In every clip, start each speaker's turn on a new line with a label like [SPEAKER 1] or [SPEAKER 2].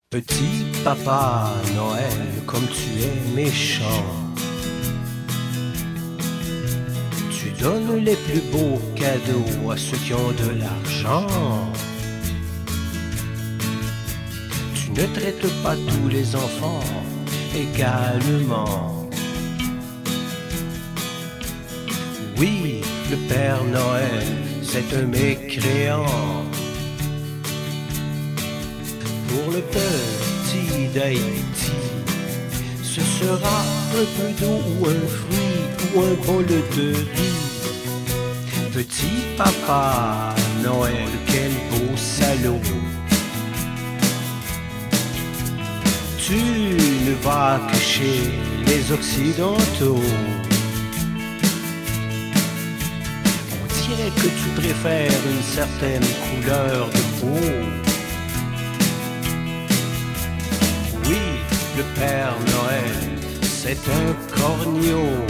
[SPEAKER 1] Petit papa Noël, comme tu es méchant, tu donnes les plus beaux cadeaux à ceux qui ont de l'argent. Tu ne traites pas tous les enfants également. Oui, le Père Noël, c'est un mécréant. Pour le petit d'Haïti, ce sera un peu d'eau ou un fruit ou un bol de riz. Petit papa Noël, quel beau salaud. Tu ne vas que chez les Occidentaux. On dirait que tu préfères une certaine couleur de peau. Oui, le Père Noël, c'est un corneau.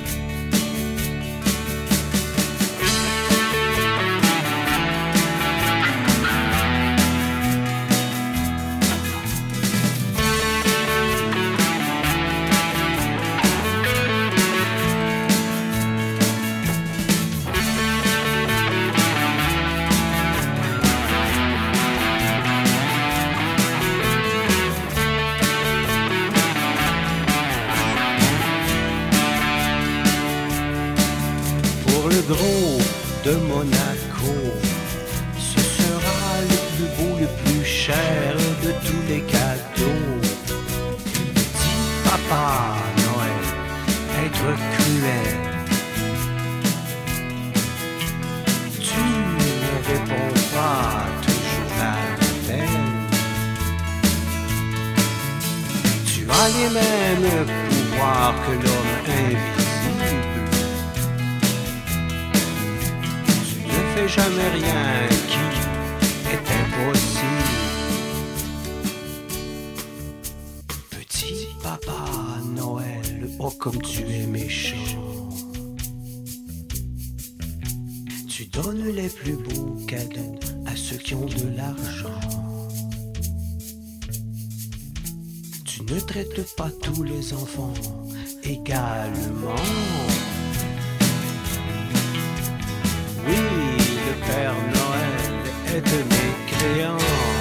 [SPEAKER 1] Le gros de Monaco, ce sera le plus beau, le plus cher de tous les cadeaux. Petit papa Noël, être cruel, tu ne réponds pas toujours à l'appel. Tu as les mêmes pouvoirs que l'homme invisible. Fais jamais rien qui est impossible. Petit papa Noël, oh comme tu es méchant. Tu donnes les plus beaux cadeaux à ceux qui ont de l'argent. Tu ne traites pas tous les enfants également. Oui, le Père Noël est un mécréant.